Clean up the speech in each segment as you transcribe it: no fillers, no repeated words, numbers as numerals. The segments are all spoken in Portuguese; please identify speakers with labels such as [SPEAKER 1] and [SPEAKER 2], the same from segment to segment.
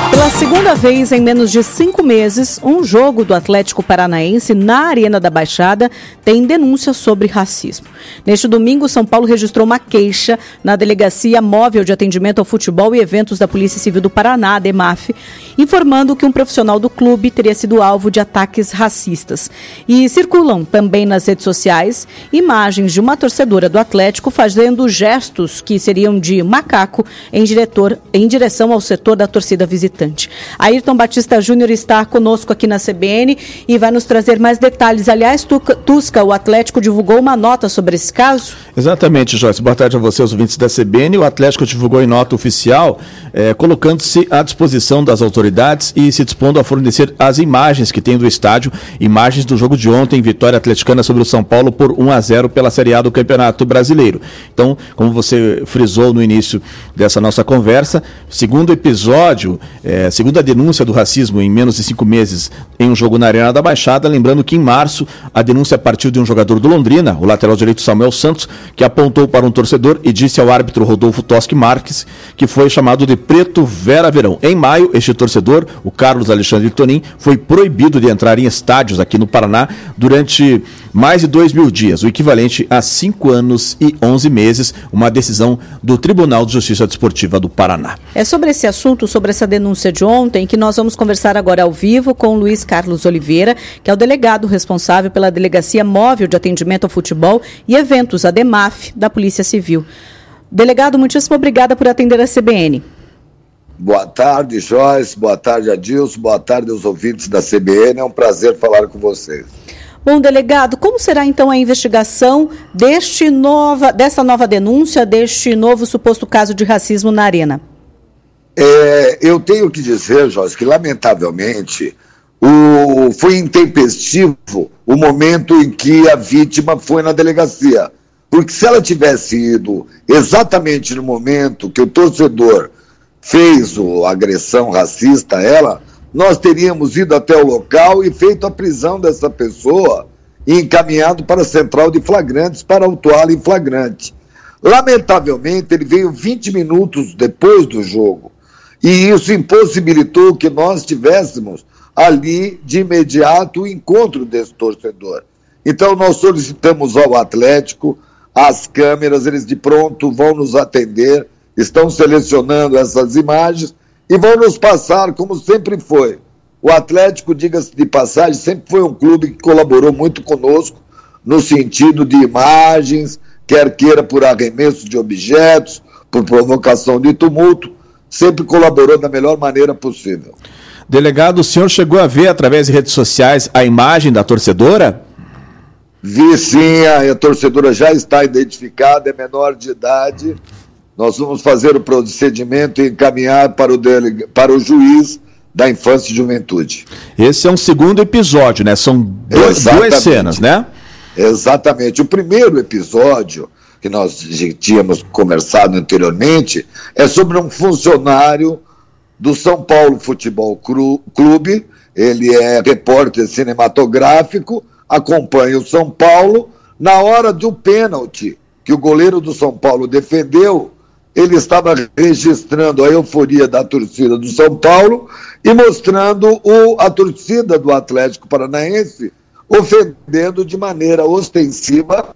[SPEAKER 1] Pela segunda vez em menos de 5 meses, um jogo do Atlético Paranaense na Arena da Baixada tem denúncia sobre racismo. Neste domingo, São Paulo registrou uma queixa na Delegacia Móvel de Atendimento ao Futebol e Eventos da Polícia Civil do Paraná, a DEMAF, informando que um profissional do clube teria sido alvo de ataques racistas. E circulam também nas redes sociais imagens de uma torcedora do Atlético fazendo gestos que seriam de macaco em direção ao setor da torcida visitante. Ayrton Batista Júnior está conosco aqui na CBN e vai nos trazer mais detalhes. Aliás, Tusca, o Atlético divulgou uma nota sobre esse caso?
[SPEAKER 2] Exatamente, Joyce. Boa tarde a você, os ouvintes da CBN. O Atlético divulgou em nota oficial, colocando-se à disposição das autoridades e se dispondo a fornecer as imagens que tem do estádio, imagens do jogo de ontem, vitória atleticana sobre o São Paulo por 1-0 pela Série A do Campeonato Brasileiro. Então, como você frisou no início dessa nossa conversa, segundo episódio, segunda denúncia do racismo em menos de 5 meses em um jogo na Arena da Baixada, lembrando que em março a denúncia partiu de um jogador do Londrina, o lateral direito Samuel Santos, que apontou para um torcedor e disse ao árbitro Rodolfo Toschi Marques que foi chamado de Preto Vera Verão. Em maio, este torcedor, o Carlos Alexandre Tonin, foi proibido de entrar em estádios aqui no Paraná durante mais de 2.000 dias, o equivalente a 5 anos e 11 meses, uma decisão do Tribunal de Justiça Desportiva do Paraná.
[SPEAKER 1] É sobre esse assunto, sobre essa denúncia de ontem, que nós vamos conversar agora ao vivo com o Luiz Carlos Oliveira, que é o delegado responsável pela Delegacia Móvel de Atendimento ao Futebol e Eventos, a DEMAF, da Polícia Civil. Delegado, muitíssimo obrigada por atender a CBN.
[SPEAKER 3] Boa tarde, Joyce. Boa tarde, Adilson. Boa tarde aos ouvintes da CBN. É um prazer falar com vocês.
[SPEAKER 1] Bom, delegado, como será então a investigação dessa nova denúncia, deste novo suposto caso de racismo na Arena?
[SPEAKER 3] Eu tenho que dizer, Jorge, que lamentavelmente foi intempestivo o momento em que a vítima foi na delegacia. Porque se ela tivesse ido exatamente no momento que o torcedor fez a agressão racista a ela, nós teríamos ido até o local e feito a prisão dessa pessoa e encaminhado para a central de flagrantes para autuá-la em flagrante. Lamentavelmente, ele veio 20 minutos depois do jogo e isso impossibilitou que nós tivéssemos ali de imediato o encontro desse torcedor. Então nós solicitamos ao Atlético as câmeras, eles de pronto vão nos atender, estão selecionando essas imagens e vão nos passar como sempre foi. O Atlético, diga-se de passagem, sempre foi um clube que colaborou muito conosco no sentido de imagens, quer queira por arremesso de objetos, por provocação de tumulto, sempre colaborou da melhor maneira possível.
[SPEAKER 2] Delegado, o senhor chegou a ver através de redes sociais a imagem da torcedora?
[SPEAKER 3] Vi sim, a torcedora já está identificada, é menor de idade. Nós vamos fazer o procedimento e encaminhar para o juiz da Infância e Juventude.
[SPEAKER 2] Esse é um segundo episódio, né? São duas cenas, né?
[SPEAKER 3] Exatamente. O primeiro episódio, que nós tínhamos conversado anteriormente, é sobre um funcionário do São Paulo Futebol Clube. Ele é repórter cinematográfico, acompanha o São Paulo. Na hora do pênalti que o goleiro do São Paulo defendeu, ele estava registrando a euforia da torcida do São Paulo e mostrando a torcida do Atlético Paranaense ofendendo de maneira ostensiva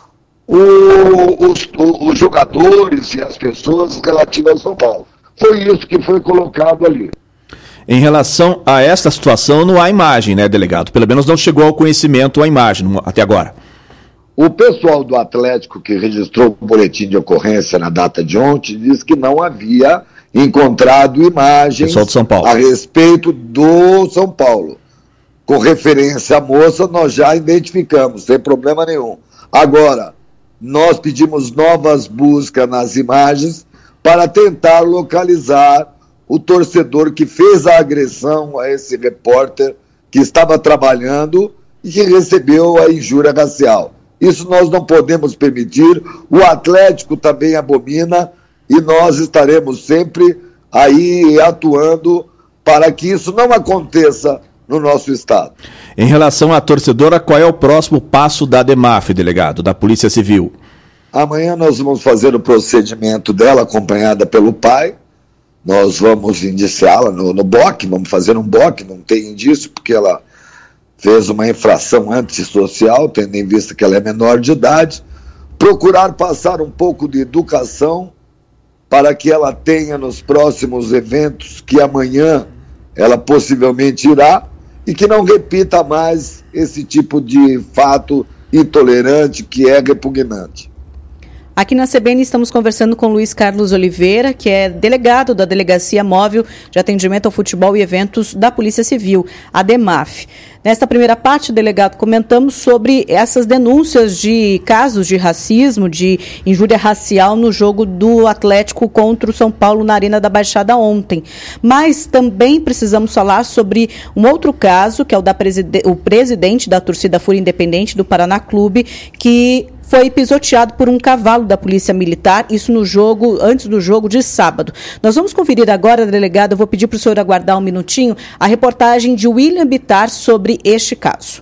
[SPEAKER 3] os jogadores e as pessoas relativas ao São Paulo. Foi isso que foi colocado ali.
[SPEAKER 2] Em relação a esta situação, não há imagem, né, delegado? Pelo menos não chegou ao conhecimento a imagem até agora.
[SPEAKER 3] O pessoal do Atlético que registrou o boletim de ocorrência na data de ontem disse que não havia encontrado imagens
[SPEAKER 2] do São Paulo a
[SPEAKER 3] respeito do São Paulo. Com referência à moça, nós já identificamos, sem problema nenhum. Agora, nós pedimos novas buscas nas imagens para tentar localizar o torcedor que fez a agressão a esse repórter que estava trabalhando e que recebeu a injúria racial. Isso nós não podemos permitir, o Atlético também abomina e nós estaremos sempre aí atuando para que isso não aconteça no nosso estado.
[SPEAKER 2] Em relação à torcedora, qual é o próximo passo da DEMAF, delegado, da Polícia Civil?
[SPEAKER 3] Amanhã nós vamos fazer o procedimento dela, acompanhada pelo pai. nós vamos indiciá-la no BOC, vamos fazer um BOC, não tem indício, porque ela fez uma infração antissocial, tendo em vista que ela é menor de idade, procurar passar um pouco de educação para que ela tenha nos próximos eventos que amanhã ela possivelmente irá, e que não repita mais esse tipo de fato intolerante que é repugnante.
[SPEAKER 1] Aqui na CBN estamos conversando com Luiz Carlos Oliveira, que é delegado da Delegacia Móvel de Atendimento ao Futebol e Eventos da Polícia Civil, a DEMAF. Nesta primeira parte, delegado, comentamos sobre essas denúncias de casos de racismo, de injúria racial no jogo do Atlético contra o São Paulo na Arena da Baixada ontem. Mas também precisamos falar sobre um outro caso, que é o o presidente da torcida Fúria Independente do Paraná Clube, que foi pisoteado por um cavalo da Polícia Militar, isso no jogo, antes do jogo de sábado. Nós vamos conferir agora, delegado, eu vou pedir para o senhor aguardar um minutinho, a reportagem de William Bittar sobre este caso.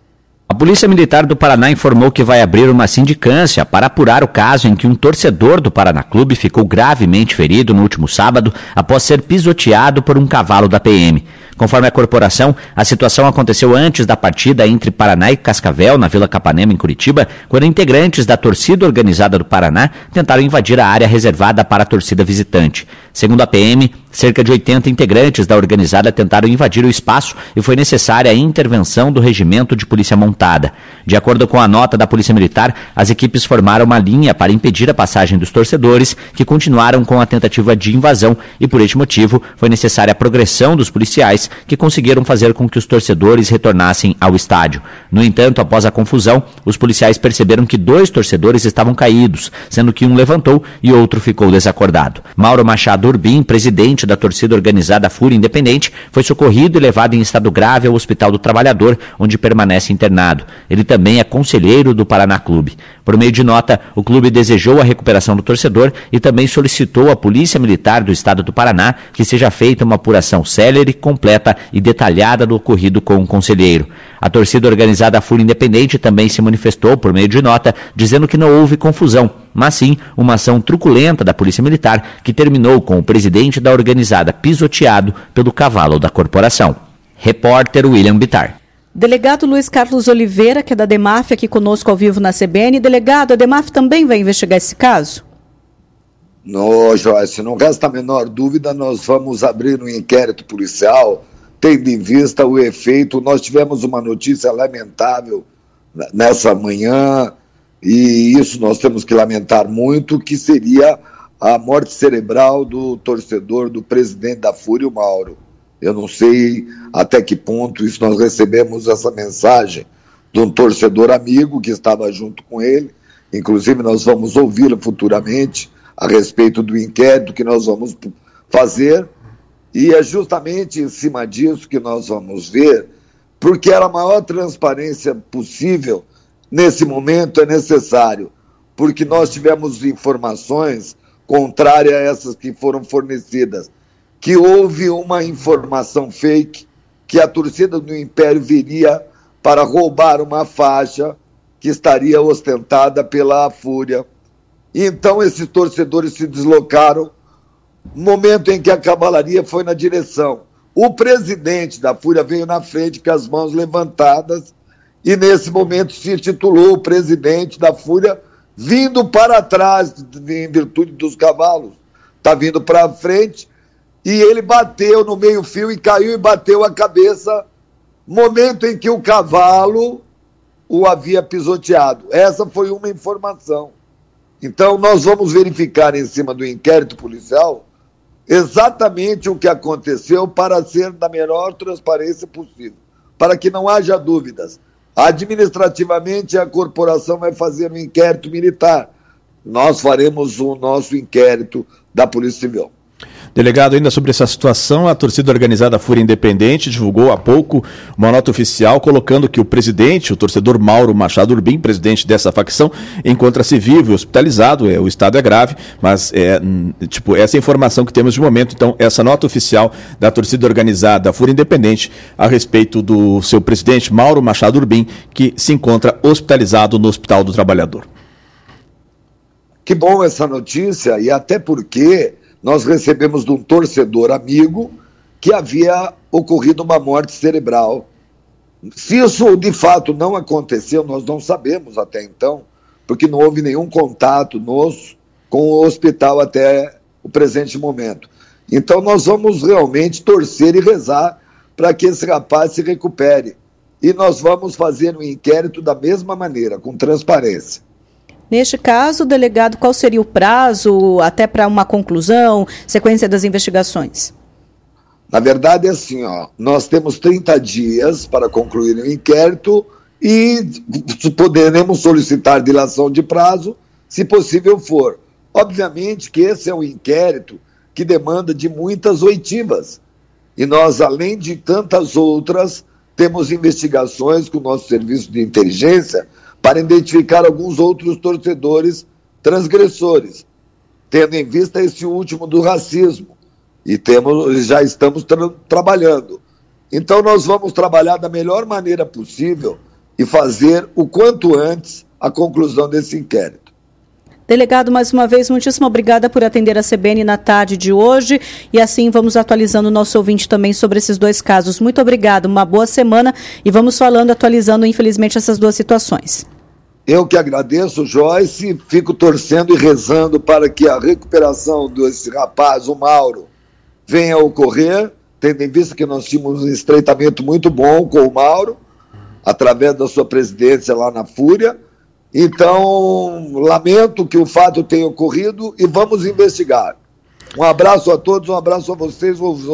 [SPEAKER 4] A Polícia Militar do Paraná informou que vai abrir uma sindicância para apurar o caso em que um torcedor do Paraná Clube ficou gravemente ferido no último sábado após ser pisoteado por um cavalo da PM. Conforme a corporação, a situação aconteceu antes da partida entre Paraná e Cascavel, na Vila Capanema, em Curitiba, quando integrantes da torcida organizada do Paraná tentaram invadir a área reservada para a torcida visitante. Segundo a PM, cerca de 80 integrantes da organizada tentaram invadir o espaço e foi necessária a intervenção do Regimento de Polícia Montada. De acordo com a nota da Polícia Militar, as equipes formaram uma linha para impedir a passagem dos torcedores, que continuaram com a tentativa de invasão, e por este motivo foi necessária a progressão dos policiais, que conseguiram fazer com que os torcedores retornassem ao estádio. No entanto, após a confusão, os policiais perceberam que 2 torcedores estavam caídos, sendo que um levantou e outro ficou desacordado. Mauro Machado Urbim, presidente da torcida organizada Fúria Independente, foi socorrido e levado em estado grave ao Hospital do Trabalhador, onde permanece internado. Ele também é conselheiro do Paraná Clube. Por meio de nota, o clube desejou a recuperação do torcedor e também solicitou à Polícia Militar do Estado do Paraná que seja feita uma apuração célere, completa e detalhada do ocorrido com o conselheiro. A torcida organizada Fúria Independente também se manifestou por meio de nota, dizendo que não houve confusão, mas sim uma ação truculenta da Polícia Militar que terminou com o presidente da organizada pisoteado pelo cavalo da corporação. Repórter William Bittar.
[SPEAKER 1] Delegado Luiz Carlos Oliveira, que é da DEMAF, aqui conosco ao vivo na CBN. Delegado, a DEMAF também vai investigar esse caso?
[SPEAKER 3] Não, Joyce, não resta a menor dúvida, nós vamos abrir um inquérito policial, tendo em vista o efeito. Nós tivemos uma notícia lamentável nessa manhã, e isso nós temos que lamentar muito, que seria a morte cerebral do torcedor, do presidente da Fúria, o Mauro. Eu não sei até que ponto isso, nós recebemos essa mensagem de um torcedor amigo que estava junto com ele, inclusive nós vamos ouvi-lo futuramente a respeito do inquérito que nós vamos fazer, e é justamente em cima disso que nós vamos ver, porque a maior transparência possível nesse momento é necessário, porque nós tivemos informações contrárias a essas que foram fornecidas, que houve uma informação fake, que a torcida do Império viria para roubar uma faixa que estaria ostentada pela Fúria. Então esses torcedores se deslocaram no momento em que a cavalaria foi na direção. O presidente da Fúria veio na frente com as mãos levantadas e nesse momento se titulou o presidente da Fúria vindo para trás em virtude dos cavalos. Está vindo para frente e ele bateu no meio-fio e caiu e bateu a cabeça, momento em que o cavalo o havia pisoteado. Essa foi uma informação. Então nós vamos verificar em cima do inquérito policial exatamente o que aconteceu para ser da melhor transparência possível, para que não haja dúvidas. Administrativamente a corporação vai fazer um inquérito militar. Nós faremos o nosso inquérito da Polícia Civil.
[SPEAKER 2] Delegado, ainda sobre essa situação, a torcida organizada Fúria Independente divulgou há pouco uma nota oficial colocando que o presidente, o torcedor Mauro Machado Urbim, presidente dessa facção, encontra-se vivo e hospitalizado. O estado é grave, mas essa é a informação que temos de momento. Então, essa nota oficial da torcida organizada Fúria Independente a respeito do seu presidente Mauro Machado Urbim, que se encontra hospitalizado no Hospital do Trabalhador.
[SPEAKER 3] Que bom essa notícia, e até porque nós recebemos de um torcedor amigo que havia ocorrido uma morte cerebral. Se isso de fato não aconteceu, nós não sabemos até então, porque não houve nenhum contato nosso com o hospital até o presente momento. Então nós vamos realmente torcer e rezar para que esse rapaz se recupere. E nós vamos fazer um inquérito da mesma maneira, com transparência.
[SPEAKER 1] Neste caso, delegado, qual seria o prazo até para uma conclusão, sequência das investigações?
[SPEAKER 3] Na verdade é assim, nós temos 30 dias para concluir o inquérito e poderemos solicitar dilação de prazo, se possível for. Obviamente que esse é um inquérito que demanda de muitas oitivas. E nós, além de tantas outras, temos investigações com o nosso serviço de inteligência para identificar alguns outros torcedores transgressores, tendo em vista esse último do racismo. E já estamos trabalhando. Então nós vamos trabalhar da melhor maneira possível e fazer o quanto antes a conclusão desse inquérito.
[SPEAKER 1] Delegado, mais uma vez, muitíssimo obrigada por atender a CBN na tarde de hoje e assim vamos atualizando o nosso ouvinte também sobre esses dois casos. Muito obrigado, uma boa semana e vamos falando, atualizando, infelizmente, essas duas situações.
[SPEAKER 3] Eu que agradeço, Joyce, fico torcendo e rezando para que a recuperação desse rapaz, o Mauro, venha a ocorrer, tendo em vista que nós tínhamos um estreitamento muito bom com o Mauro, através da sua presidência lá na Fúria. Então, lamento que o fato tenha ocorrido e vamos investigar. Um abraço a todos, um abraço a vocês,